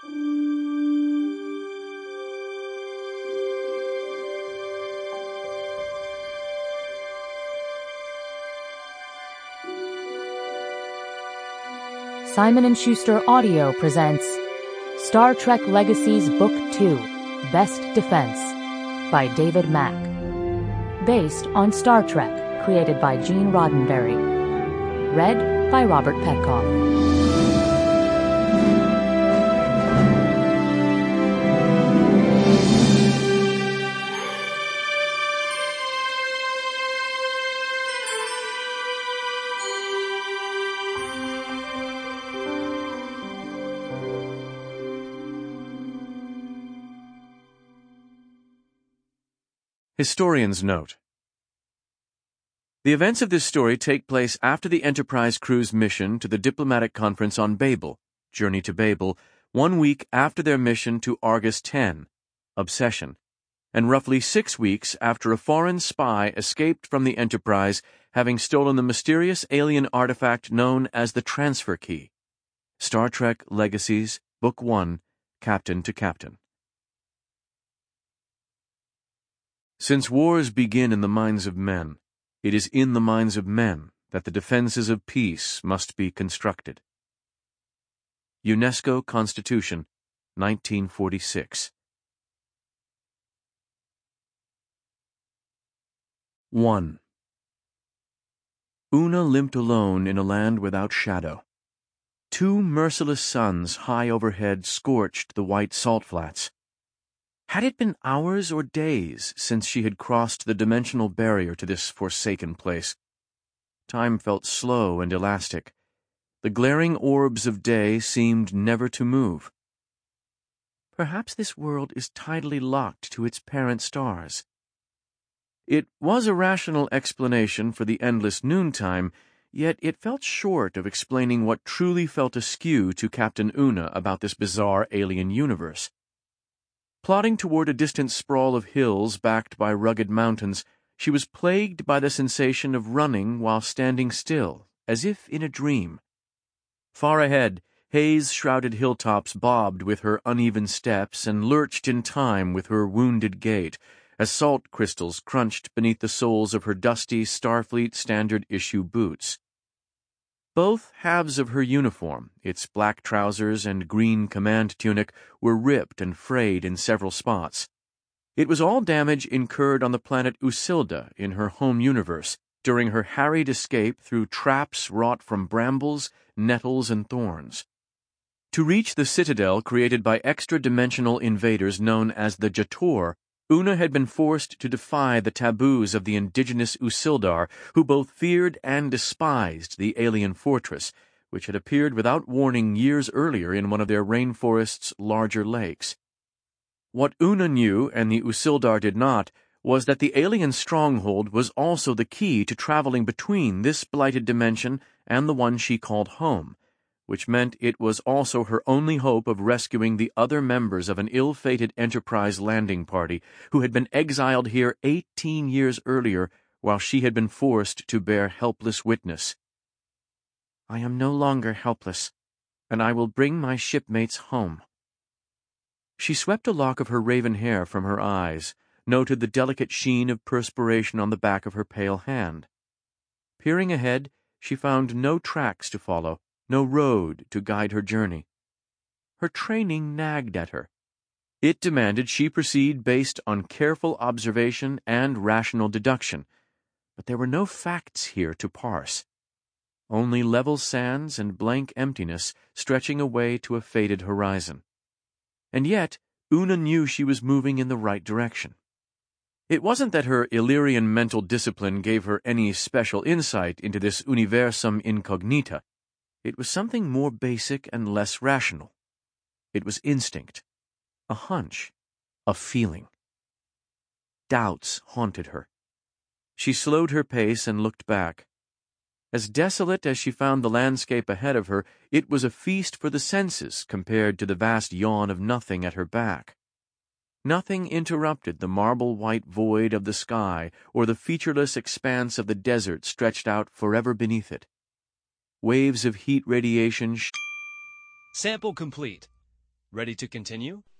Simon & Schuster Audio presents Star Trek Legacy's Book 2, Best Defense, by David Mack. Based on Star Trek, created by Gene Roddenberry. Read by Robert Petkoff. Historian's Note. The events of this story take place after the Enterprise crew's mission to the diplomatic conference on Babel, Journey to Babel, 1 week after their mission to Argus 10, Obsession, and roughly 6 weeks after a foreign spy escaped from the Enterprise, having stolen the mysterious alien artifact known as the Transfer Key. Star Trek Legacies, Book 1, Captain to Captain. Since wars begin in the minds of men, it is in the minds of men that the defenses of peace must be constructed. UNESCO Constitution, 1946. 1. Una limped alone in a land without shadow. 2 merciless suns high overhead scorched the white salt flats. Had it been hours or days since she had crossed the dimensional barrier to this forsaken place? Time felt slow and elastic. The glaring orbs of day seemed never to move. Perhaps this world is tidally locked to its parent stars. It was a rational explanation for the endless noontime, yet it felt short of explaining what truly felt askew to Captain Una about this bizarre alien universe. Plodding toward a distant sprawl of hills backed by rugged mountains, she was plagued by the sensation of running while standing still, as if in a dream. Far ahead, haze-shrouded hilltops bobbed with her uneven steps and lurched in time with her wounded gait, as salt crystals crunched beneath the soles of her dusty Starfleet standard-issue boots. Both halves of her uniform, its black trousers and green command tunic, were ripped and frayed in several spots. It was all damage incurred on the planet Usilda in her home universe during her harried escape through traps wrought from brambles, nettles, and thorns. To reach the citadel created by extra-dimensional invaders known as the Jator, Una had been forced to defy the taboos of the indigenous Usildar, who both feared and despised the alien fortress, which had appeared without warning years earlier in one of their rainforest's larger lakes. What Una knew, and the Usildar did not, was that the alien stronghold was also the key to traveling between this blighted dimension and the one she called home, which meant it was also her only hope of rescuing the other members of an ill-fated Enterprise landing party who had been exiled here 18 years earlier while she had been forced to bear helpless witness. "I am no longer helpless, and I will bring my shipmates home." She swept a lock of her raven hair from her eyes, noted the delicate sheen of perspiration on the back of her pale hand. Peering ahead, she found no tracks to follow, no road to guide her journey. Her training nagged at her. It demanded she proceed based on careful observation and rational deduction, but there were no facts here to parse. Only level sands and blank emptiness stretching away to a faded horizon. And yet, Una knew she was moving in the right direction. It wasn't that her Illyrian mental discipline gave her any special insight into this universum incognita. It was something more basic and less rational. It was instinct, a hunch, a feeling. Doubts haunted her. She slowed her pace and looked back. As desolate as she found the landscape ahead of her, it was a feast for the senses compared to the vast yawn of nothing at her back. Nothing interrupted the marble-white void of the sky or the featureless expanse of the desert stretched out forever beneath it. Waves of heat radiation Sample complete. Ready to continue?